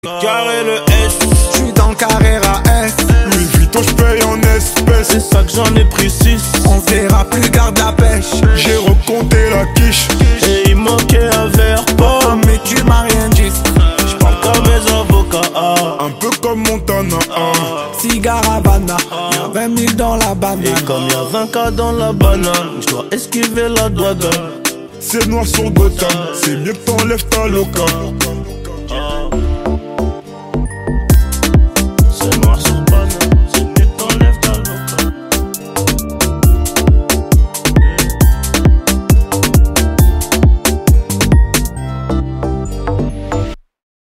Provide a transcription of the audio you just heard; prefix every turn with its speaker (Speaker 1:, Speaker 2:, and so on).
Speaker 1: Carré le S,
Speaker 2: J'suis dans le Carrera S.
Speaker 3: Louis Vuitton j'paye en espèces.
Speaker 1: c'est ça que j'en ai pris 6.
Speaker 2: On verra plus, garde la pêche.
Speaker 3: J'ai recompté la quiche.
Speaker 1: Et il manquait un verre
Speaker 2: Oh mais tu m'as rien dit.
Speaker 1: J'parle comme mes avocats.
Speaker 3: Un peu comme Montana.
Speaker 2: Cigare Havana, y'a 20 000 dans la banane.
Speaker 1: Et comme y'a 20K dans la banane, j'dois esquiver la douane.
Speaker 3: C'est noir sur Gotham. C'est mieux que t'enlèves ta loca.